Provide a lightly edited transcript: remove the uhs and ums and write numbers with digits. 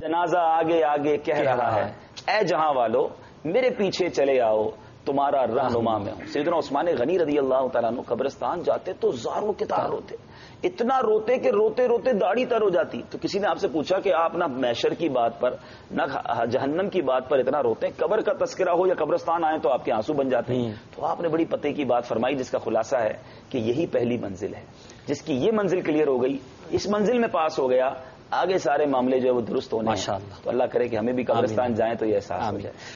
जनाजा आगे आगे कह रहा है, ऐ जहां वालो मेरे पीछे चले आओ, तुम्हारा रहनुमा में हूं। सैयदना उस्मान गनी रज़ी अल्लाह तआला अन्हु कब्रिस्तान जाते तो ज़ारों के तार रोते, इतना रोते कि रोते रोते दाढ़ी तर हो जाती। तो किसी ने आपसे पूछा कि आप ना मैशर की बात पर, ना जहन्नम की बात पर इतना रोते हैं, कब्र का तस्करा हो या कब्रिस्तान आए तो आपके आंसू बन जाते हैं। तो आपने बड़ी पते की बात फरमाई, जिसका खुलासा है कि यही पहली मंजिल है। जिसकी ये मंजिल क्लियर हो गई, इस मंजिल में पास हो गया, आगे सारे मामले जो है वो दुरुस्त होने हैं। तो अल्लाह करे कि हमें भी कब्रिस्तान जाएं तो ये एहसास हो जाए।